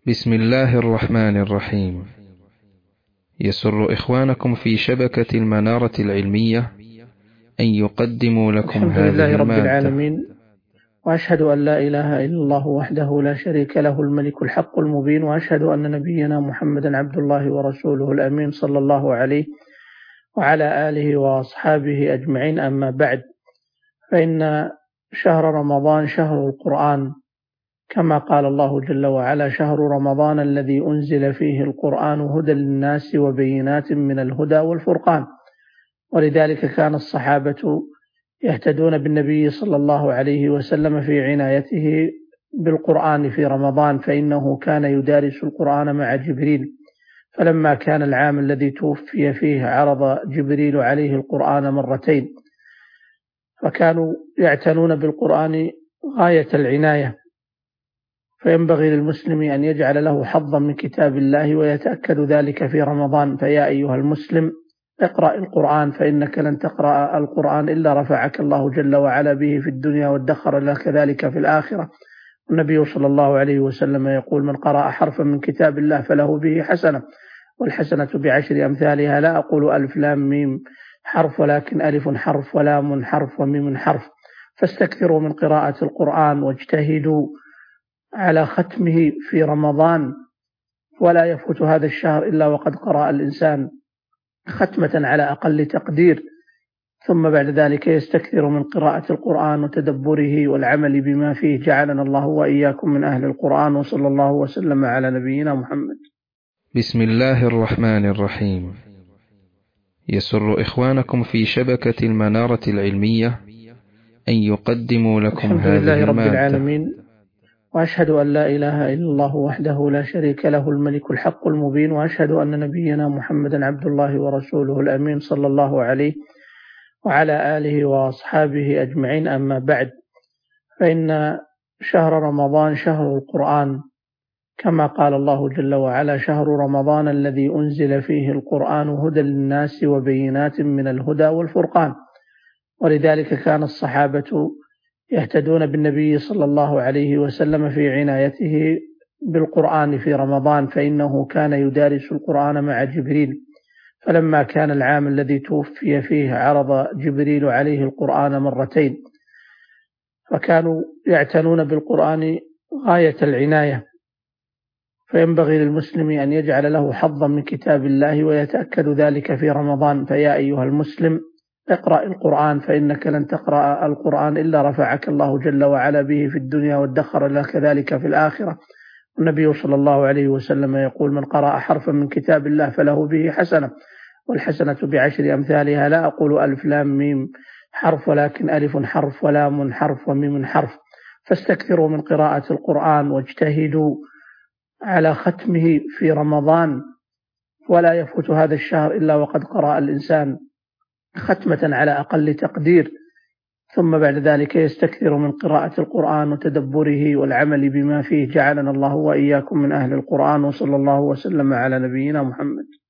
بسم الله الرحمن الرحيم. يسر إخوانكم في شبكة المنارة العلمية أن يقدموا لكم الحمد لله هذه رب المادة. العالمين، وأشهد أن لا إله إلا الله وحده لا شريك له الملك الحق المبين، وأشهد أن نبينا محمدا عبد الله ورسوله الأمين صلى الله عليه وعلى آله وأصحابه أجمعين. أما بعد، فإن شهر رمضان شهر القرآن، كما قال الله جل وعلا: شهر رمضان الذي أنزل فيه القرآن هدى للناس وبينات من الهدى والفرقان. ولذلك كان الصحابة يهتدون بالنبي صلى الله عليه وسلم في عنايته بالقرآن في رمضان، فإنه كان يدارس القرآن مع جبريل. فلما كان العام الذي توفي فيه عرض جبريل عليه القرآن مرتين، فكانوا يعتنون بالقرآن غاية العناية. فينبغي للمسلم أن يجعل له حظا من كتاب الله، ويتأكد ذلك في رمضان. فيا أيها المسلم، اقرأ القرآن، فإنك لن تقرأ القرآن إلا رفعك الله جل وعلا به في الدنيا وادخر لك ذلك في الآخرة. النبي صلى الله عليه وسلم يقول: من قرأ حرفا من كتاب الله فله به حسنة، والحسنة بعشر أمثالها. لا أقول ألف لام ميم حرف، ولكن ألف حرف ولام حرف وميم حرف. فاستكثروا من قراءة القرآن واجتهدوا على ختمه في رمضان، ولا يفوت هذا الشهر إلا وقد قرأ الإنسان ختمة على أقل تقدير، ثم بعد ذلك يستكثر من قراءة القرآن وتدبره والعمل بما فيه. جعلنا الله وإياكم من أهل القرآن، وصلى الله وسلم على نبينا محمد. بسم الله الرحمن الرحيم. يسر إخوانكم في شبكة المنارة العلمية أن يقدموا لكم الحمد هذه لله رب المادة. العالمين، وأشهد أن لا إله إلا الله وحده لا شريك له الملك الحق المبين، وأشهد أن نبينا محمدا عبد الله ورسوله الأمين صلى الله عليه وعلى آله وأصحابه أجمعين. أما بعد، فإن شهر رمضان شهر القرآن، كما قال الله جل وعلا: شهر رمضان الذي أنزل فيه القرآن هدى للناس وبينات من الهدى والفرقان. ولذلك كان الصحابة يهتدون بالنبي صلى الله عليه وسلم في عنايته بالقرآن في رمضان، فإنه كان يدارس القرآن مع جبريل. فلما كان العام الذي توفي فيه عرض جبريل عليه القرآن مرتين، فكانوا يعتنون بالقرآن غاية العناية. فينبغي للمسلم أن يجعل له حظا من كتاب الله، ويتأكد ذلك في رمضان. فيا أيها المسلم، اقرأ القرآن، فإنك لن تقرأ القرآن إلا رفعك الله جل وعلا به في الدنيا وادخر لك ذلك في الآخرة. النبي صلى الله عليه وسلم يقول: من قرأ حرفا من كتاب الله فله به حسنة، والحسنة بعشر أمثالها. لا أقول ألف لام ميم حرف، ولكن ألف حرف ولام حرف وميم حرف. فاستكثروا من قراءة القرآن واجتهدوا على ختمه في رمضان، ولا يفوت هذا الشهر إلا وقد قرأ الإنسان ختمة على أقل تقدير، ثم بعد ذلك يستكثر من قراءة القرآن وتدبره والعمل بما فيه. جعلنا الله وإياكم من أهل القرآن، وصلى الله وسلم على نبينا محمد.